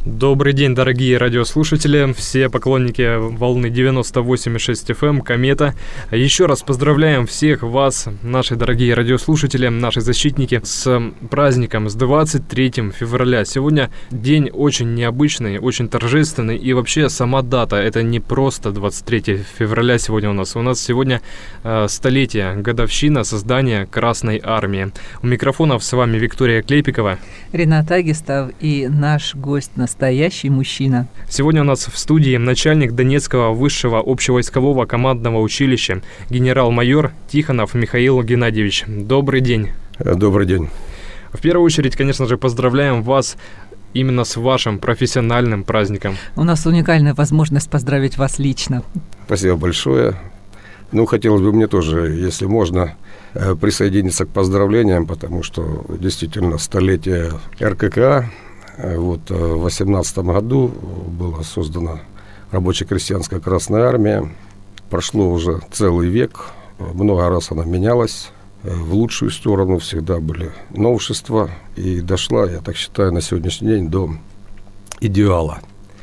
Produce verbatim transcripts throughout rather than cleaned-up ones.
Добрый день, дорогие радиослушатели, все поклонники волны девяносто восемь и шесть эф эм, Комета. Еще раз поздравляем всех вас, наши дорогие радиослушатели, наши защитники, с праздником, с двадцать третьего февраля. Сегодня день очень необычный, очень торжественный, и вообще сама дата, это не просто двадцать третьего февраля сегодня у нас. У нас сегодня э, столетие, годовщина создания Красной Армии. У микрофонов с вами Виктория Клепикова, Ренат Агистов и наш гость на настоящий мужчина. Сегодня у нас в студии начальник Донецкого высшего общевойскового командного училища, генерал-майор Тихонов Михаил Геннадьевич. Добрый день. Добрый день. В первую очередь, конечно же, поздравляем вас именно с вашим профессиональным праздником. У нас уникальная возможность поздравить вас лично. Спасибо большое. Ну, хотелось бы мне тоже, если можно, присоединиться к поздравлениям, потому что действительно столетие эр ка ка а. Вот, в две тысячи восемнадцатом году была создана рабоче-крестьянская Красная Армия. Прошло уже целый век, много раз она менялась. В лучшую сторону всегда были новшества. И дошла, я так считаю, на сегодняшний день до идеала.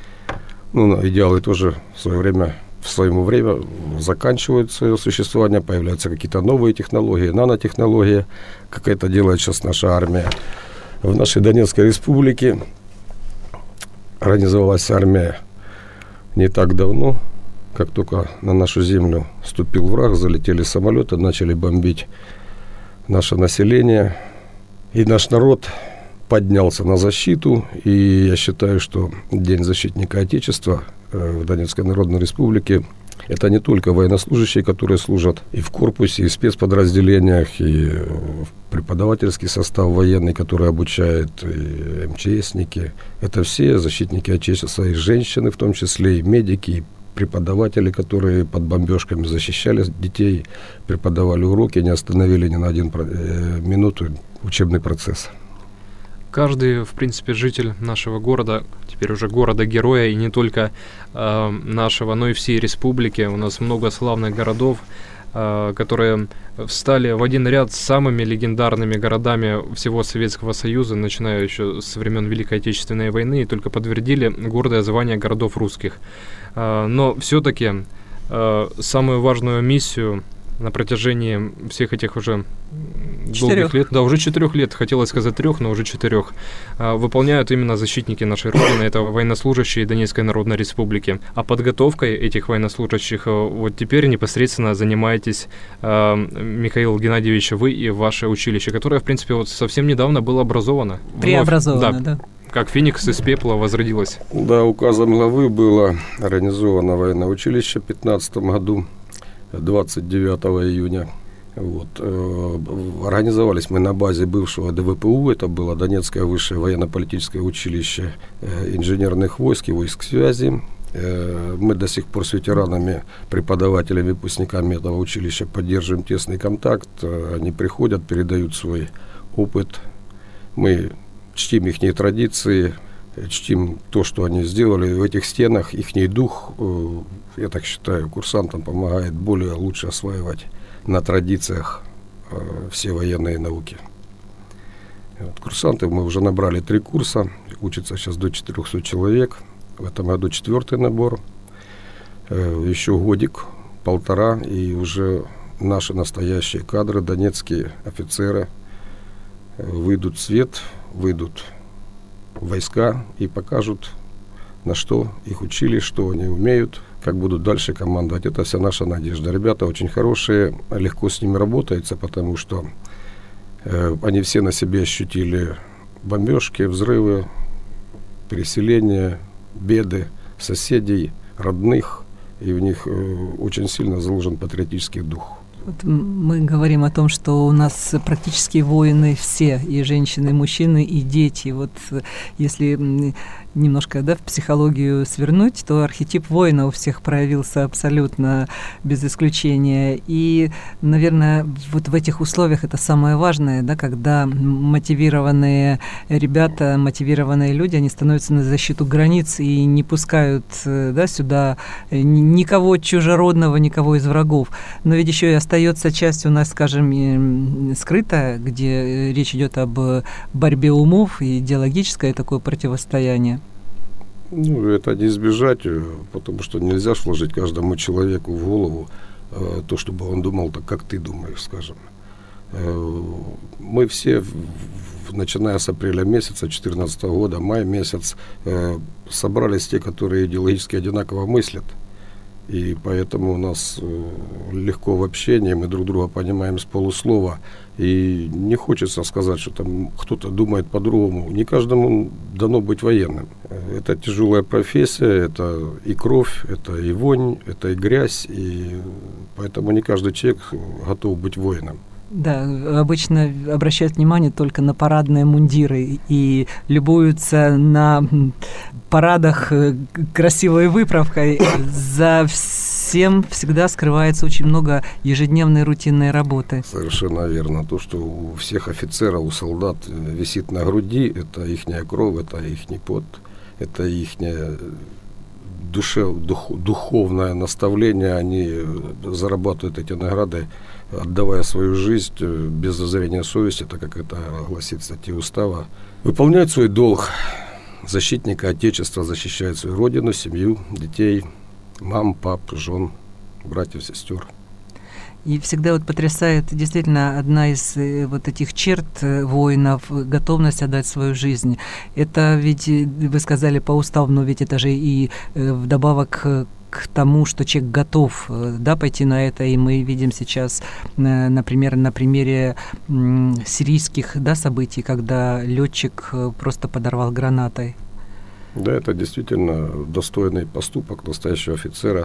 Ну, идеалы тоже в свое время, в свое время заканчивают свое существование, появляются какие-то новые технологии, нанотехнологии. Как это делает сейчас наша армия. В нашей Донецкой республике организовалась армия не так давно, как только на нашу землю вступил враг, залетели самолеты, начали бомбить наше население. И наш народ поднялся на защиту. И я считаю, что День защитника Отечества в Донецкой Народной Республике — это не только военнослужащие, которые служат и в корпусе, и в спецподразделениях, и в преподавательский состав военный, который обучает, и эм че эсники. Это все защитники Отечества, и женщины в том числе, и медики, и преподаватели, которые под бомбежками защищали детей, преподавали уроки, не остановили ни на один минуту учебный процесс. Каждый, в принципе, житель нашего города, теперь уже города-героя, и не только э, нашего, но и всей республики. У нас много славных городов, э, которые встали в один ряд с самыми легендарными городами всего Советского Союза, начиная еще с времен Великой Отечественной войны, и только подтвердили гордое звание городов русских. Э, но все-таки э, самую важную миссию на протяжении всех этих уже долгих лет, да, уже четырех лет, хотелось сказать трех, но уже четырех, выполняют именно защитники нашей Родины, это военнослужащие Донецкой Народной Республики. А подготовкой этих военнослужащих вот теперь непосредственно занимаетесь, Михаил Геннадьевич, вы и ваше училище, которое, в принципе, вот совсем недавно было образовано. Преобразовано, да. да. Как феникс из пепла возродилось. Да, указом главы было организовано военное училище в две тысячи пятнадцатом году. двадцать девятого июня. Вот. Организовались мы на базе бывшего дэ вэ пэ у, это было Донецкое высшее военно-политическое училище инженерных войск и войск связи. Мы до сих пор с ветеранами, преподавателями, выпускниками этого училища поддерживаем тесный контакт. Они приходят, передают свой опыт. Мы чтим их традиции, чтим то, что они сделали в этих стенах. Ихний дух, я так считаю, курсантам помогает более лучше осваивать на традициях все военные науки. Вот, курсанты, мы уже набрали три курса, учатся сейчас до четырехсот человек. В этом году четвертый набор. Еще годик, полтора, и уже наши настоящие кадры, донецкие офицеры, выйдут в свет, выйдут в войска и покажут, на что их учили, что они умеют, как будут дальше командовать. Это вся наша надежда. Ребята очень хорошие, легко с ними работается, потому что э, они все на себе ощутили бомбежки, взрывы, переселения, беды соседей, родных, и в них э, очень сильно заложен патриотический дух. Вот мы говорим о том, что у нас практически воины все, и женщины, и мужчины, и дети. Вот если немножко, да, в психологию свернуть, то архетип воина у всех проявился абсолютно без исключения. И, наверное, вот в этих условиях это самое важное, да, когда мотивированные ребята, мотивированные люди, они становятся на защиту границ и не пускают, да, сюда никого чужеродного, никого из врагов. Но ведь еще и остается часть у нас, скажем, скрытая, где речь идет об борьбе умов и идеологическое такое противостояние. Ну, это не избежать, потому что нельзя ж вложить каждому человеку в голову э, то, чтобы он думал так, как ты думаешь, скажем. Э, мы все, в, в, начиная с апреля месяца две тысячи четырнадцатого года, май месяц, э, собрались те, которые идеологически одинаково мыслят. И поэтому у нас э, легко в общении, мы друг друга понимаем с полуслова. И не хочется сказать, что там кто-то думает по-другому. Не каждому дано быть военным. Это тяжелая профессия, это и кровь, это и вонь, это и грязь. И поэтому не каждый человек готов быть воином. Да, обычно обращают внимание только на парадные мундиры и любуются на парадах красивой выправкой. За всем всегда скрывается очень много ежедневной рутинной работы. Совершенно верно. То, что у всех офицеров, у солдат висит на груди, это ихняя кровь, это ихний пот, это ихняя душе, дух, духовное наставление. Они зарабатывают эти награды, отдавая свою жизнь без зазрения совести, так как это гласит в статье устава. Выполняют свой долг защитника Отечества, защищают свою родину, семью, детей, мам, пап, жен, братьев, сестер. И всегда вот потрясает действительно одна из вот этих черт воинов, готовность отдать свою жизнь. Это ведь, вы сказали по уставу, но ведь это же и вдобавок к тому, что человек готов, да, пойти на это, и мы видим сейчас, например, на примере сирийских, да, событий, когда летчик просто подорвал гранатой. Да, это действительно достойный поступок настоящего офицера.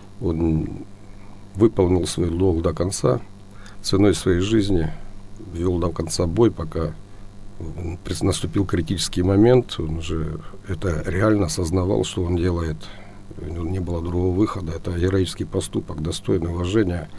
Он выполнил свой долг до конца, ценой своей жизни вел до конца бой, пока наступил критический момент. Он уже это реально осознавал, что он делает. Не было другого выхода. Это героический поступок, достойный уважения.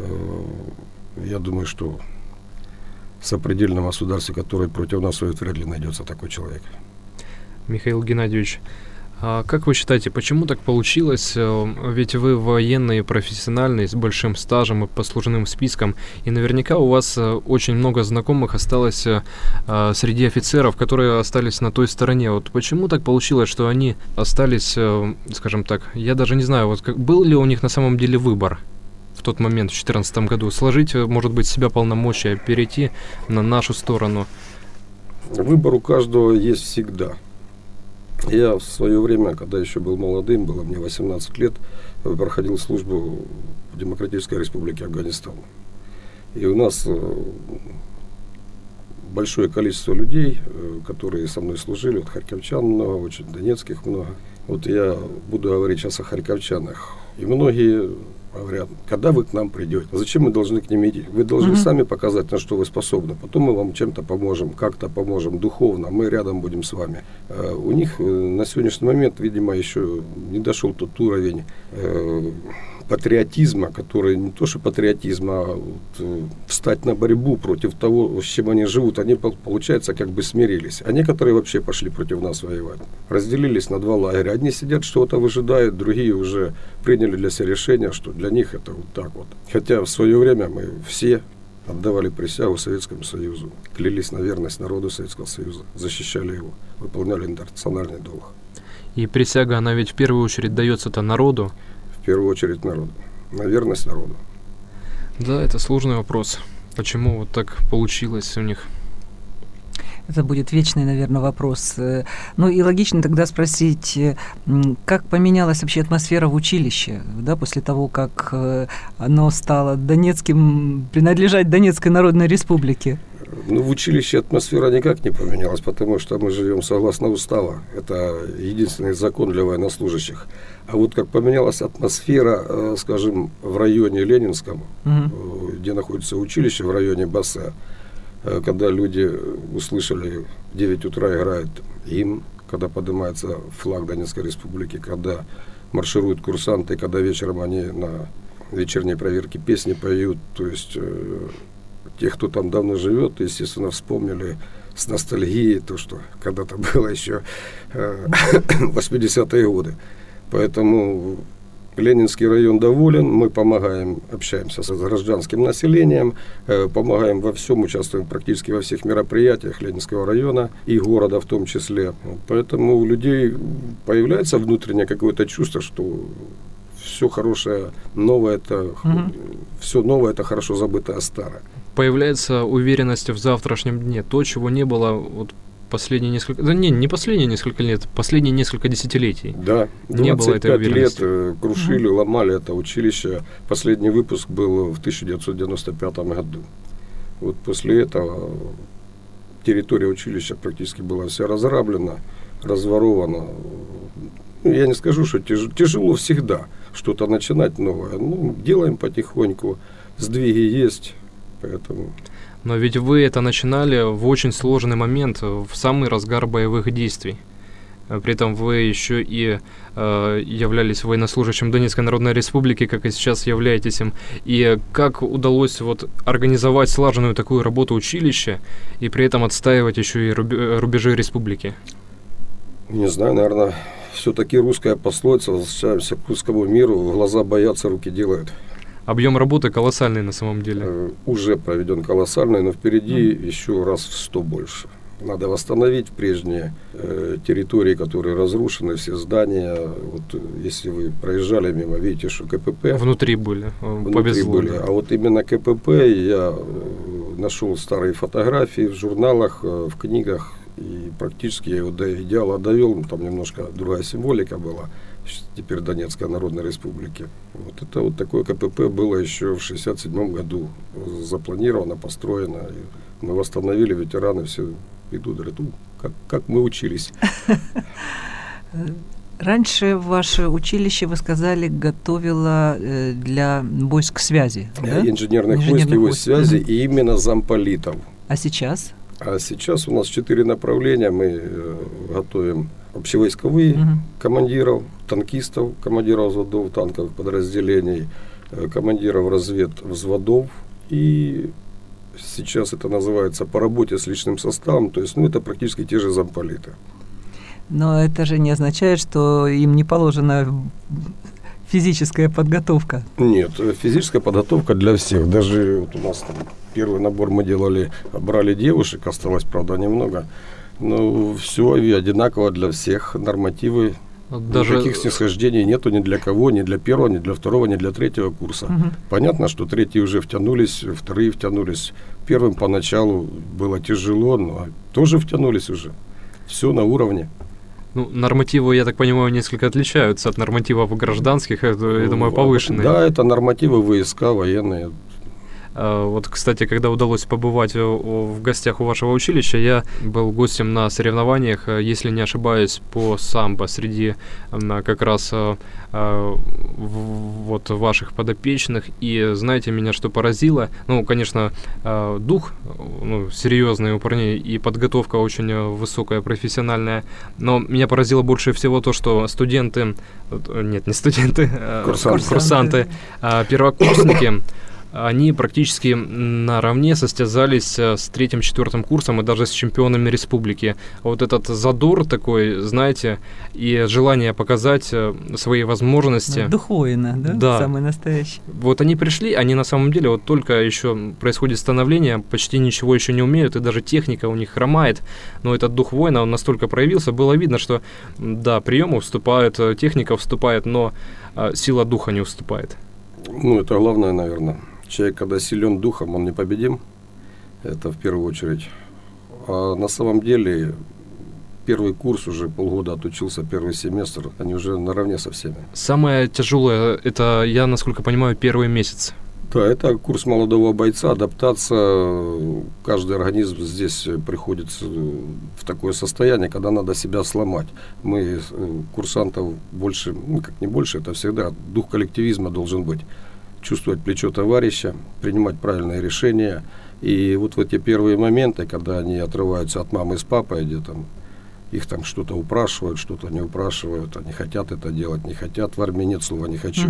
Я думаю, что в сопредельном государстве, которое против нас, вряд ли найдется такой человек. Михаил Геннадьевич, а как вы считаете, почему так получилось? Ведь вы военный, профессиональный, с большим стажем и послужным списком, и наверняка у вас очень много знакомых осталось а, среди офицеров, которые остались на той стороне. Вот почему так получилось, что они остались, скажем так, я даже не знаю, вот как, был ли у них на самом деле выбор в тот момент, в две тысячи четырнадцатом году, сложить, может быть, себя полномочия, перейти на нашу сторону? Выбор у каждого есть всегда. Я в свое время, когда еще был молодым, было мне восемнадцать лет, проходил службу в Демократической Республике Афганистан. И у нас большое количество людей, которые со мной служили, вот харьковчан много, очень донецких много. Вот я буду говорить сейчас о харьковчанах. И многие говорят, когда вы к нам придете, зачем мы должны к ним идти? Вы должны mm-hmm. сами показать, на что вы способны. Потом мы вам чем-то поможем, как-то поможем духовно, мы рядом будем с вами. Uh, у них uh, на сегодняшний момент, видимо, еще не дошел тот уровень uh, патриотизма, который не то что патриотизм, а вот, uh, встать на борьбу против того, с чем они живут. Они, получается, как бы смирились. А некоторые вообще пошли против нас воевать. Разделились на два лагеря. Одни сидят, что-то выжидают, другие уже приняли для себя решение, что для них это вот так вот. Хотя в свое время мы все отдавали присягу Советскому Союзу, клялись на верность народу Советского Союза, защищали его, выполняли интернациональный долг. И присяга, она ведь в первую очередь дается-то народу? В первую очередь народу, на верность народу. Да, это сложный вопрос. Почему вот так получилось у них? Это будет вечный, наверное, вопрос. Ну и логично тогда спросить, как поменялась вообще атмосфера в училище, да, после того, как оно стало Донецким, принадлежать Донецкой Народной Республике? Ну, в училище атмосфера никак не поменялась, потому что мы живем согласно устава. Это единственный закон для военнослужащих. А вот как поменялась атмосфера, скажем, в районе Ленинском, угу. где находится училище, в районе Бассе, когда люди услышали, в девять утра играет гимн, когда поднимается флаг Донецкой Республики, когда маршируют курсанты, когда вечером они на вечерней проверке песни поют, то есть э, те, кто там давно живет, естественно, вспомнили с ностальгией то, что когда-то было еще э, восьмидесятые годы. Поэтому Ленинский район доволен, мы помогаем, общаемся с гражданским населением, э, помогаем во всем, участвуем практически во всех мероприятиях Ленинского района и города в том числе. Поэтому у людей появляется внутреннее какое-то чувство, что все хорошее, новое это, mm-hmm. все новое это хорошо забытое старое. Появляется уверенность в завтрашнем дне, то, чего не было вот последние несколько, да не, не последние несколько лет, последние несколько десятилетий. Да, не было этой уверенности. Лет крушили, mm-hmm. ломали это училище. Последний выпуск был в тысяча девятьсот девяносто пятом году. Вот после этого территория училища практически была вся разграблена, разворована. Ну, я не скажу, что тяж, тяжело всегда что-то начинать новое. Ну, делаем потихоньку, сдвиги есть, поэтому... Но ведь вы это начинали в очень сложный момент, в самый разгар боевых действий. При этом вы еще и э, являлись военнослужащим Донецкой Народной Республики, как и сейчас являетесь им. И как удалось вот организовать слаженную такую работу училища и при этом отстаивать еще и рубежи республики? Не знаю, наверное, все-таки русская пословица: возвращаемся к русскому миру, глаза боятся, руки делают. Объем работы колоссальный на самом деле. Э, уже проведен колоссальный, но впереди mm. еще раз в сто больше. Надо восстановить прежние э, территории, которые разрушены, все здания. Вот, если вы проезжали мимо, видите, что КПП... Внутри были, внутри повезло. Были. А вот именно КПП я э, нашел старые фотографии в журналах, э, в книгах, и практически я его до идеала довел. Там немножко другая символика была. Теперь Донецкой Народной Республики. Вот это вот такое КПП было еще в шестьдесят седьмом году. Запланировано, построено. И мы восстановили, ветераны все идут, говорят, ну, как, как мы учились. Раньше ваше училище, вы сказали, готовило для войск связи, да? Инженерных, Инженерных войск и войск связи, mm-hmm. и именно замполитов. А сейчас? А сейчас у нас четыре направления. Мы готовим общевойсковые mm-hmm. командиров, танкистов, командиров взводов, танковых подразделений, командиров разведвзводов. И сейчас это называется по работе с личным составом. То есть, ну, это практически те же замполиты. Но это же не означает, что им не положена физическая подготовка. Нет, физическая подготовка для всех. Даже вот у нас там первый набор мы делали, брали девушек, осталось, правда, немного. Но все одинаково для всех, нормативы. Даже никаких снисхождений нету ни для кого, ни для первого, ни для второго, ни для третьего курса. Угу. Понятно, что третьи уже втянулись, вторые втянулись. Первым поначалу было тяжело, но тоже втянулись уже. Все на уровне. Ну, нормативы, я так понимаю, несколько отличаются от нормативов гражданских, это, я думаю, повышенные. Да, это нормативы ВСК, военные. Вот, кстати, когда удалось побывать в гостях у вашего училища, я был гостем на соревнованиях, если не ошибаюсь, по самбо среди как раз вот ваших подопечных. И знаете, меня что поразило? Ну, конечно, дух ну, серьезный у парней и подготовка очень высокая, профессиональная. Но меня поразило больше всего то, что студенты, нет, не студенты, курсанты, курсанты первокурсники, они практически наравне состязались с третьим, четвертым курсом и даже с чемпионами республики. Вот этот задор такой, знаете, и желание показать свои возможности. Духовно, да? Да. Самый настоящий. Вот они пришли, они на самом деле вот только еще происходит становление, почти ничего еще не умеют, и даже техника у них хромает. Но этот дух воина, он настолько проявился, было видно, что да, приемы вступают, техника вступает, но а, сила духа не уступает. Ну, это главное, наверное. Человек, когда силен духом, он непобедим. Это в первую очередь. А на самом деле, первый курс уже полгода отучился, первый семестр, они уже наравне со всеми. Самое тяжелое, это, я насколько понимаю, первый месяц. Да, это курс молодого бойца, адаптация. Каждый организм здесь приходит в такое состояние, когда надо себя сломать. Мы курсантов больше, ну как не больше, это всегда дух коллективизма должен быть. Чувствовать плечо товарища, принимать правильные решения. И вот в эти первые моменты, когда они отрываются от мамы с папой, где там их там что-то упрашивают, что-то не упрашивают, они хотят это делать, не хотят, в армии нет слова «не хочу».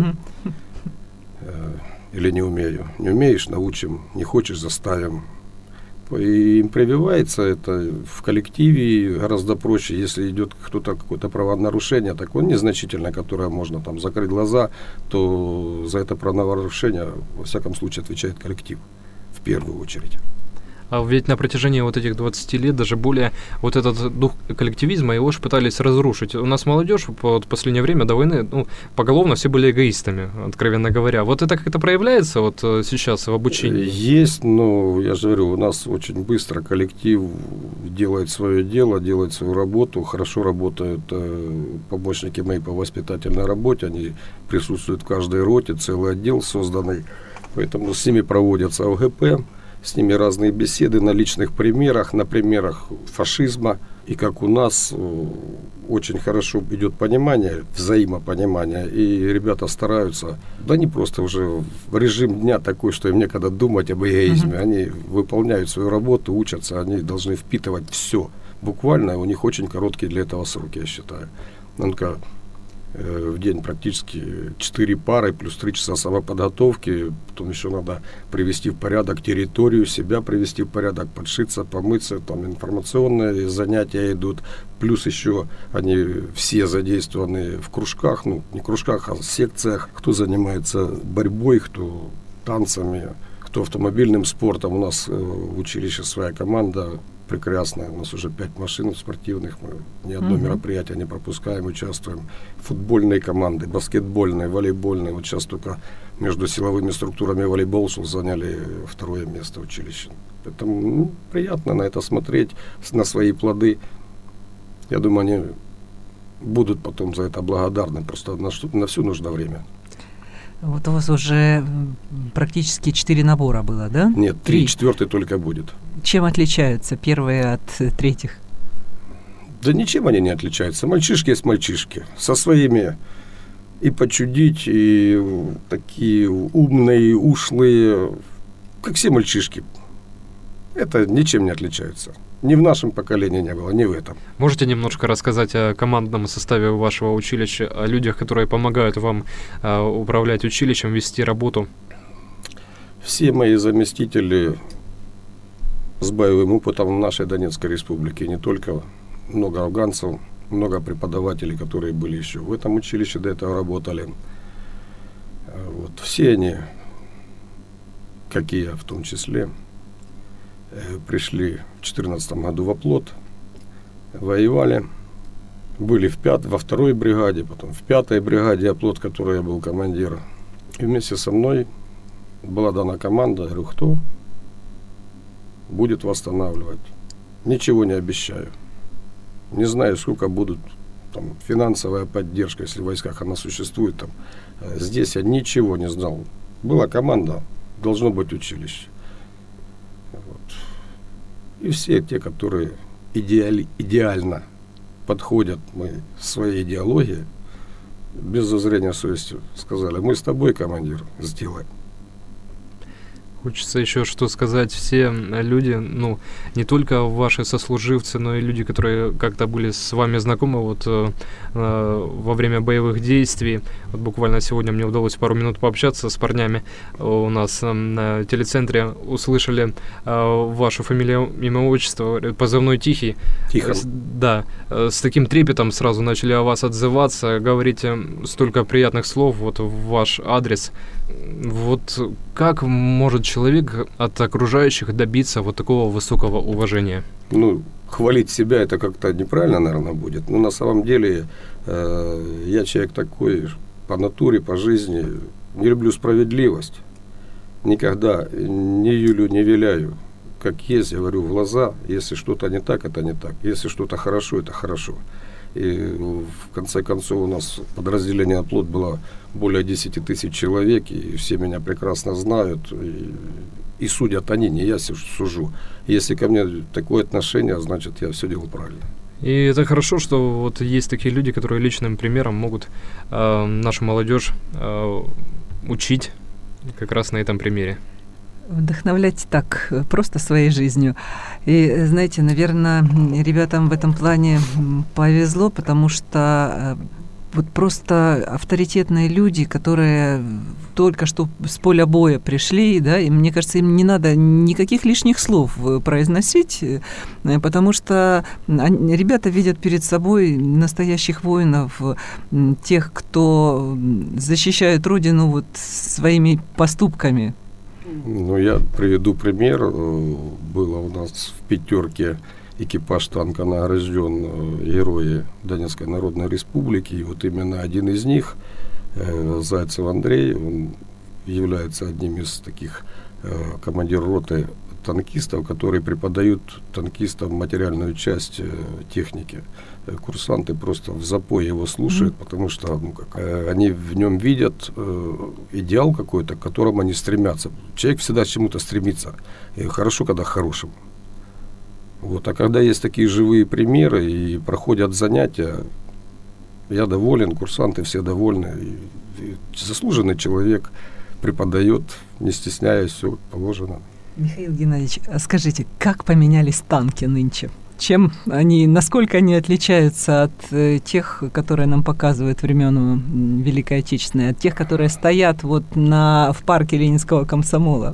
Или не умею. Не умеешь — научим, не хочешь — заставим. И им прививается это в коллективе гораздо проще, если идет кто-то, какое-то правонарушение, такое незначительное, которое можно там закрыть глаза, то за это правонарушение, во всяком случае, отвечает коллектив в первую очередь. А ведь на протяжении вот этих двадцати лет, даже более, вот этот дух коллективизма, его же пытались разрушить. У нас молодежь вот, в последнее время до войны, ну, поголовно все были эгоистами, откровенно говоря. Вот это как-то проявляется вот сейчас в обучении? Есть, но я же говорю, у нас очень быстро коллектив делает свое дело, делает свою работу. Хорошо работают э, помощники мои по воспитательной работе, они присутствуют в каждой роте, целый отдел созданный, поэтому с ними проводятся о гэ пэ, с ними разные беседы на личных примерах, на примерах фашизма. И как у нас очень хорошо идет понимание, взаимопонимание, и ребята стараются, да не просто уже в режим дня такой, что им некогда думать об эгоизме, mm-hmm. они выполняют свою работу, учатся, они должны впитывать все. Буквально у них очень короткие для этого сроки, я считаю. Ну-ка, в день практически четыре пары, плюс три часа самоподготовки, потом еще надо привести в порядок территорию, себя привести в порядок, подшиться, помыться, там информационные занятия идут, плюс еще они все задействованы в кружках, ну не кружках, а в секциях, кто занимается борьбой, кто танцами, кто автомобильным спортом. У нас в училище своя команда прекрасная, у нас уже пять машин спортивных, мы ни одно uh-huh. мероприятие не пропускаем, участвуем. Футбольные команды, баскетбольные, волейбольные. Вот сейчас только между силовыми структурами волейбол заняли второе место в училище. Поэтому ну, приятно на это смотреть, на свои плоды. Я думаю, они будут потом за это благодарны, просто на, что, на все нужно время. Вот у вас уже практически четыре набора было, да? Нет, три, четвертый только будет. Чем отличаются первые от третьих? Да ничем они не отличаются. Мальчишки есть мальчишки. Со своими и почудить, и такие умные, ушлые, как все мальчишки. Это ничем не отличаются. Ни в нашем поколении не было, ни в этом. Можете немножко рассказать о командном составе вашего училища, о людях, которые помогают вам э, управлять училищем, вести работу? Все мои заместители с боевым опытом в нашей Донецкой республике, не только, много афганцев, много преподавателей, которые были еще в этом училище, до этого работали. Вот. Все они, как и я в том числе, пришли в две тысячи четырнадцатом году в оплот, воевали, были в пят, во второй бригаде, потом в пятой бригаде оплот, которой я был командир. И вместе со мной была дана команда, говорю, кто будет восстанавливать. Ничего не обещаю. Не знаю, сколько будут там, финансовая поддержка, если в войсках она существует. Там. Здесь я ничего не знал. Была команда, должно быть училище. И все те, которые идеали, идеально подходят мы своей идеологии, без зазрения совести сказали, мы с тобой, командир, сделаем. Хочется еще что сказать. Все люди, ну, не только ваши сослуживцы, но и люди, которые как-то были с вами знакомы вот э, во время боевых действий. Вот буквально сегодня мне удалось пару минут пообщаться с парнями у нас э, на телецентре. Услышали э, вашу фамилию, имя, отчество, позывной Тихий. Тихо. С, да, э, с таким трепетом сразу начали о вас отзываться. Говорите столько приятных слов вот в ваш адрес. Вот как может человек от окружающих добиться вот такого высокого уважения? Ну, хвалить себя это как-то неправильно, наверное, будет. Но на самом деле э, я человек такой по натуре, по жизни. Не люблю справедливость. Никогда не юлю, не виляю. Как есть, я говорю в глаза. Если что-то не так, это не так. Если что-то хорошо, это хорошо. И в конце концов у нас подразделение «Оплот» было более десять тысяч человек, и все меня прекрасно знают, и, и судят они, не я сужу. Если ко мне такое отношение, значит, я все делал правильно. И это хорошо, что вот есть такие люди, которые личным примером могут э, нашу молодежь э, учить как раз на этом примере. Вдохновлять так, просто своей жизнью. И, знаете, наверное, ребятам в этом плане повезло, потому что вот просто авторитетные люди, которые только что с поля боя пришли, да, и мне кажется, им не надо никаких лишних слов произносить, потому что они, ребята видят перед собой настоящих воинов, тех, кто защищает Родину вот своими поступками. Ну, я приведу пример. Было у нас в пятерке экипаж танка награжден герои Донецкой Народной Республики. И вот именно один из них, Зайцев Андрей, он является одним из таких командир роты танкистов, которые преподают танкистам материальную часть техники. Курсанты просто в запой его слушают, mm-hmm. потому что ну, как, они в нем видят э, идеал какой-то, к которому они стремятся. Человек всегда к чему-то стремится. И хорошо, когда к хорошему. Вот. А когда есть такие живые примеры и проходят занятия, я доволен, курсанты все довольны. И, и заслуженный человек преподает, не стесняясь, все положено. Михаил Геннадьевич, скажите, как поменялись танки нынче? Чем они, насколько они отличаются от э, тех, которые нам показывают времен Великой Отечественной, от тех, которые стоят вот на, в парке Ленинского комсомола?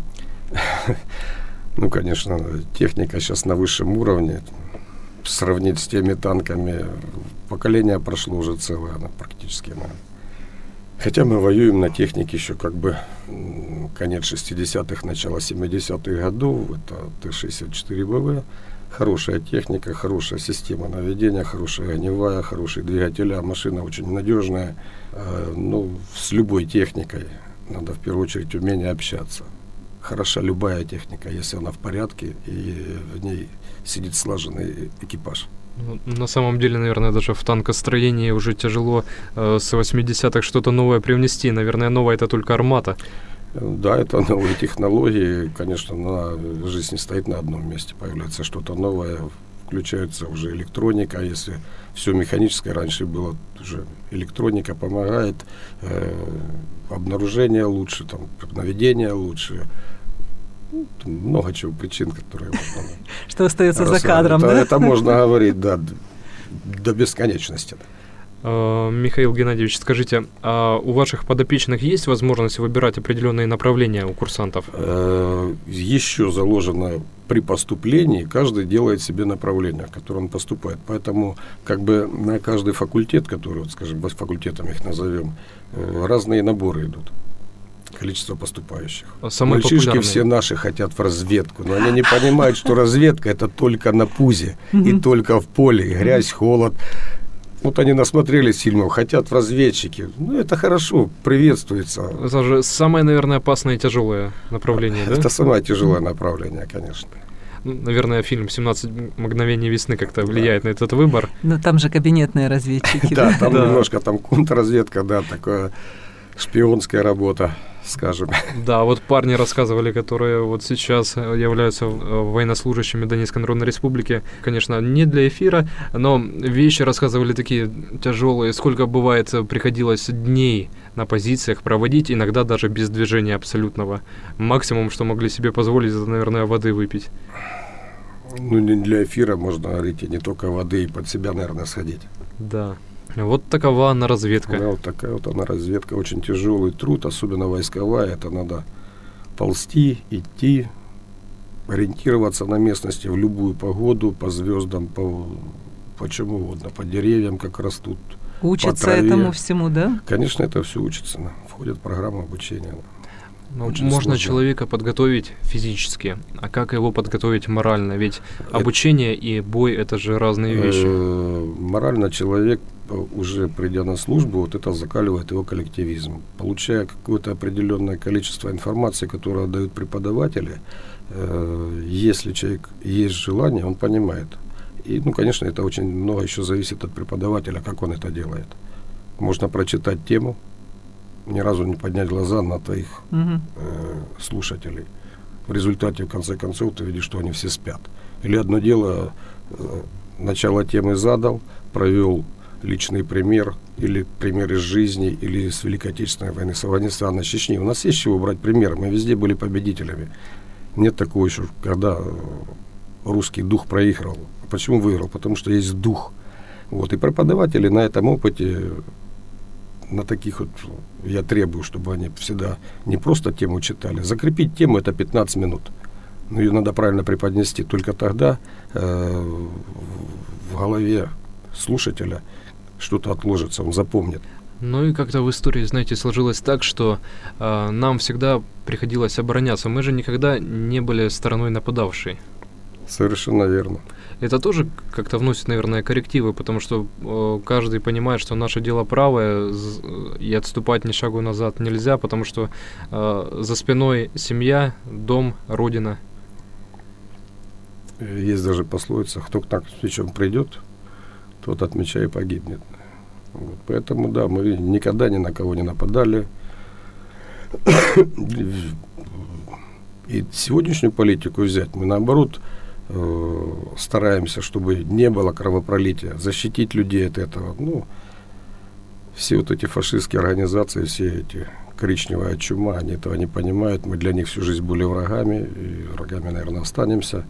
Ну, конечно, техника сейчас на высшем уровне. Сравнить с теми танками, поколение прошло уже целое, она практически. Наверное. Хотя мы воюем на технике еще как бы конец шестидесятых, начало семидесятых годов. Это Т шестьдесят четыре Б В. Хорошая техника, хорошая система наведения, хорошая огневая, хорошие двигателя. Машина очень надежная. Ну, с любой техникой надо в первую очередь умение общаться. Хороша любая техника, если она в порядке и в ней сидит слаженный экипаж. На самом деле, наверное, даже в танкостроении уже тяжело э, с восьмидесятых что-то новое привнести. Наверное, новое это только армата. Да, это новые технологии. Конечно, на жизнь не стоит на одном месте. Появляется что-то новое, включается уже электроника. Если все механическое, раньше было уже электроника помогает. Э, обнаружение лучше, там, наведение лучше. Много чего причин, которые можно... Что остается за кадром, это, да? Это можно говорить, да, до бесконечности. Михаил Геннадьевич, скажите, а у ваших подопечных есть возможность выбирать определенные направления у курсантов? Еще заложено при поступлении, каждый делает себе направление, в которое он поступает. Поэтому как бы на каждый факультет, который, вот, скажем, факультетом их назовем, разные наборы идут. Количество поступающих. Самые Мальчишки популярные. Все наши хотят в разведку, но они не понимают, что разведка это только на пузе и только в поле, и грязь, холод. Вот они насмотрелись фильмов, хотят в разведчики. Ну, это хорошо, приветствуется. Это же самое, наверное, опасное и тяжелое направление, да? Это самое тяжелое направление, конечно. Наверное, фильм «семнадцать мгновений весны» как-то влияет на этот выбор. Но там же кабинетные разведчики. Да, там немножко там контрразведка, да, такое шпионская работа, скажем. Да, вот парни рассказывали, которые вот сейчас являются военнослужащими Донецкой Народной Республики, конечно, не для эфира, но вещи рассказывали такие тяжелые, сколько бывает приходилось дней на позициях проводить, иногда даже без движения абсолютного. Максимум, что могли себе позволить, это, наверное, воды выпить. Ну, не для эфира можно говорить, и не только воды, и под себя, наверное, сходить. Да. Вот такова она разведка. Да, вот такая вот она разведка. Очень тяжелый труд, особенно войсковая. Это надо ползти, идти, ориентироваться на местности в любую погоду, по звездам, по, по чему угодно, по деревьям, как растут. Учатся этому всему, да? Конечно, это все учится. Входит в программу обучения. Но можно сложно. Человека подготовить физически, а как его подготовить морально? Ведь обучение и бой – это же разные вещи. Морально человек, уже придя на службу, вот это закаливает его коллективизм. Получая какое-то определенное количество информации, которую дают преподаватели, если человек есть желание, он понимает. И, ну, конечно, это очень много еще зависит от преподавателя, как он это делает. Можно прочитать тему, ни разу не поднять глаза на твоих uh-huh. э, слушателей. В результате, в конце концов, ты видишь, что они все спят. Или одно дело, э, начало темы задал, провел личный пример, или пример из жизни, или с Великой Отечественной войны, с Афганистана, Чечни. У нас есть чего брать примеры, мы везде были победителями. Нет такого еще, когда русский дух проиграл. Почему выиграл? Потому что есть дух. Вот. И преподаватели на этом опыте, на таких вот, я требую, чтобы они всегда не просто тему читали. Закрепить тему – это пятнадцать минут. Но ее надо правильно преподнести. Только тогда э, в голове слушателя что-то отложится, он запомнит. Ну и как-то в истории, знаете, сложилось так, что э, нам всегда приходилось обороняться. Мы же никогда не были стороной нападавшей. Совершенно верно. Это тоже как-то вносит, наверное, коррективы, потому что э, каждый понимает, что наше дело правое, и отступать ни шагу назад нельзя, потому что э, за спиной семья, дом, родина. Есть даже пословица: кто к нам с мечом придет, тот от меча и погибнет. Вот. Поэтому, да, мы никогда ни на кого не нападали. И сегодняшнюю политику взять, мы наоборот э, стараемся, чтобы не было кровопролития, защитить людей от этого. Ну, все вот эти фашистские организации, все эти коричневая чума, они этого не понимают. Мы для них всю жизнь были врагами, и врагами, наверное, останемся.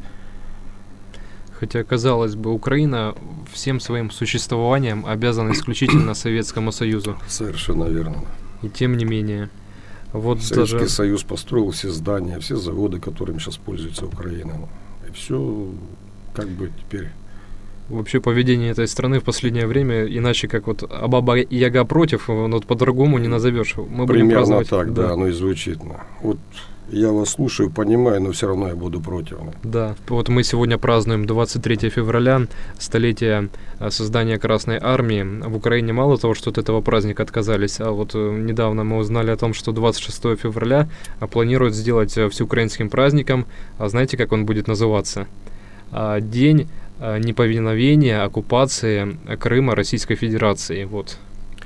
Хотя, казалось бы, Украина всем своим существованием обязана исключительно Советскому Союзу. Совершенно верно. И тем не менее. Вот Советский даже... Союз построил все здания, все заводы, которыми сейчас пользуется Украина. И все как бы теперь... Вообще поведение этой страны в последнее время, иначе как вот а баба Яга против, вот по-другому не назовешь. Мы будем Примерно праздновать... так, да. да, оно и звучит. Вот я вас слушаю, понимаю, но все равно я буду против. Да, вот мы сегодня празднуем двадцать третьего февраля, столетие создания Красной Армии. В Украине мало того, что от этого праздника отказались, а вот недавно мы узнали о том, что двадцать шестого февраля планируют сделать всеукраинским праздником. А знаете, как он будет называться? День неповиновения, оккупации Крыма Российской Федерации. Вот.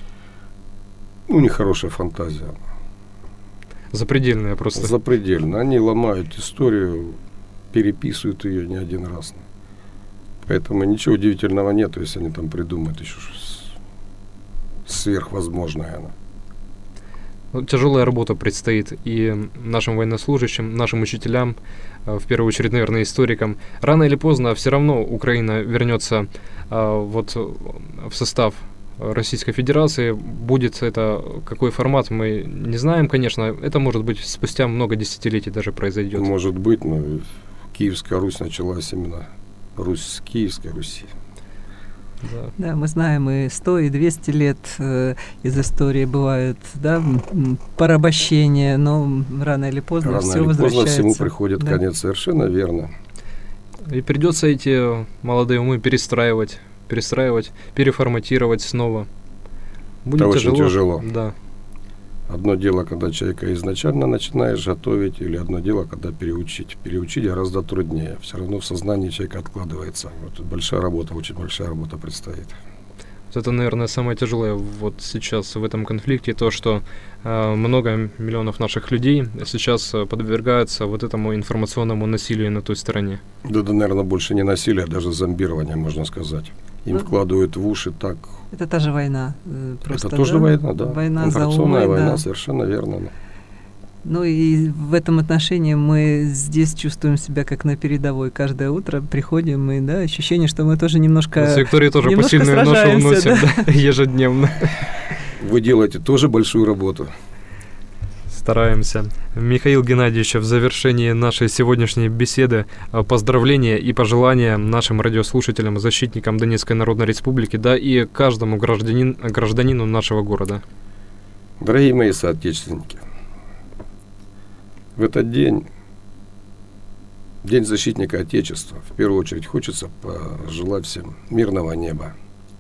Ну, нехорошая фантазия. Запредельная просто. Запредельно. Они ломают историю, переписывают ее не один раз. Поэтому ничего удивительного нет, если они там придумают еще сверхвозможное. Тяжелая работа предстоит и нашим военнослужащим, нашим учителям, в первую очередь, наверное, историкам. Рано или поздно все равно Украина вернется вот в состав Российской Федерации. Будет это какой формат, мы не знаем, конечно. Это может быть спустя много десятилетий даже произойдет. Может быть, но Киевская Русь началась именно Русь с Киевской Руси. Да. да, мы знаем, и сто, и двести лет э, из истории бывают, да, порабощения, но рано или поздно рано все или возвращается. Поздно всему приходит да. конец, совершенно верно. И придется эти молодые умы перестраивать, перестраивать, переформатировать снова. Будет Это тяжело. очень тяжело. Да. Одно дело, когда человека изначально начинаешь готовить, или одно дело, когда переучить. Переучить гораздо труднее. Все равно в сознании человека откладывается. Вот большая работа, очень большая работа предстоит. Вот это, наверное, самое тяжелое вот сейчас в этом конфликте, то, что э, много миллионов наших людей сейчас подвергаются вот этому информационному насилию на той стороне. Да, да, наверное, больше не насилие, а даже зомбирование, можно сказать. Им ну, вкладывают в уши так. Это та же война. Просто, это тоже да? война, да. Война информационная за умы, война, да. совершенно верно. Ну и в этом отношении мы здесь чувствуем себя как на передовой. Каждое утро приходим, и да, ощущение, что мы тоже немножко в секторе тоже немножко посильную ношу вносим да? Да, ежедневно. Вы делаете тоже большую работу. Стараемся. Михаил Геннадьевич, в завершении нашей сегодняшней беседы поздравления и пожелания нашим радиослушателям, защитникам Донецкой Народной Республики, да и каждому гражданин, гражданину нашего города. Дорогие мои соотечественники, в этот день, День защитника Отечества, в первую очередь хочется пожелать всем мирного неба,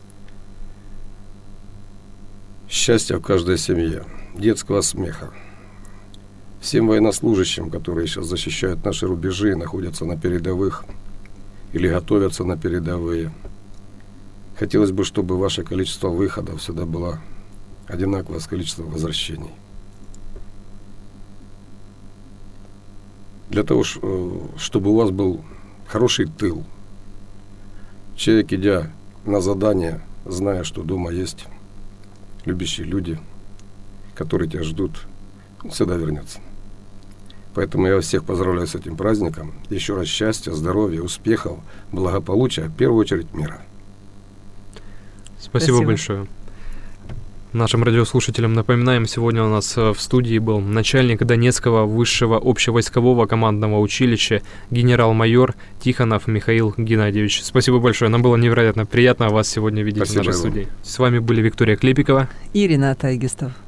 счастья в каждой семье, детского смеха. Всем военнослужащим, которые сейчас защищают наши рубежи, находятся на передовых или готовятся на передовые. Хотелось бы, чтобы ваше количество выходов всегда было одинаковое с количеством возвращений. Для того, чтобы у вас был хороший тыл. Человек, идя на задание, зная, что дома есть любящие люди, которые тебя ждут, он всегда вернется. Поэтому я вас всех поздравляю с этим праздником. Еще раз счастья, здоровья, успехов, благополучия, в первую очередь мира. Спасибо, Спасибо. большое. Нашим радиослушателям напоминаем, сегодня у нас в студии был начальник Донецкого высшего общевойскового командного училища генерал-майор Тихонов Михаил Геннадьевич. Спасибо большое, нам было невероятно приятно вас сегодня видеть. Спасибо в нашей студии. С вами были Виктория Клепикова и Рената Айгестов.